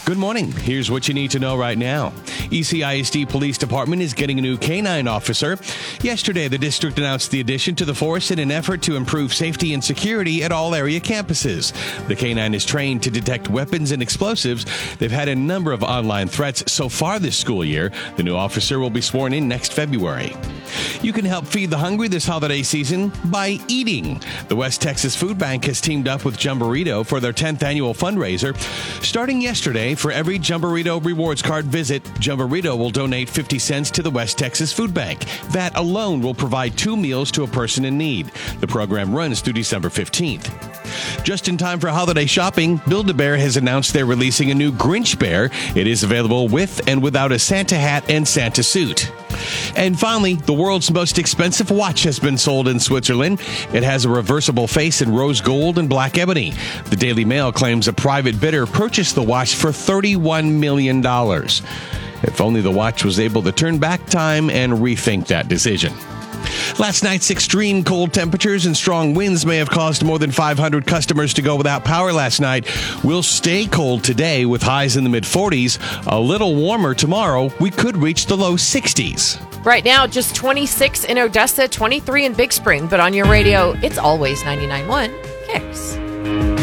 Good morning. Here's what you need to know right now. ECISD Police Department is getting a new canine officer. Yesterday, the district announced the addition to the force in an effort to improve safety and security at all area campuses. The canine is trained to detect weapons and explosives. They've had a number of online threats so far this school year. The new officer will be sworn in next February. You can help feed the hungry this holiday season by eating. The West Texas Food Bank has teamed up with Jumborito for their 10th annual fundraiser. Starting yesterday, for every Jumborito rewards card visit, Jumborito will donate 50 cents to the West Texas Food Bank. That alone will provide 2 meals to a person in need. The program runs through December 15th. Just in time for holiday shopping, Build-A-Bear has announced they're releasing a new Grinch Bear. It is available with and without a Santa hat and Santa suit. And finally, the world's most expensive watch has been sold in Switzerland. It has a reversible face in rose gold and black ebony. The Daily Mail claims a private bidder purchased the watch for $31 million. If only the watch was able to turn back time and rethink that decision. Last night's extreme cold temperatures and strong winds may have caused more than 500 customers to go without power last night. We'll stay cold today with highs in the mid-40s. A little warmer tomorrow. We could reach the low 60s. Right now, just 26 in Odessa, 23 in Big Spring. But on your radio, it's always 99.1 Kicks.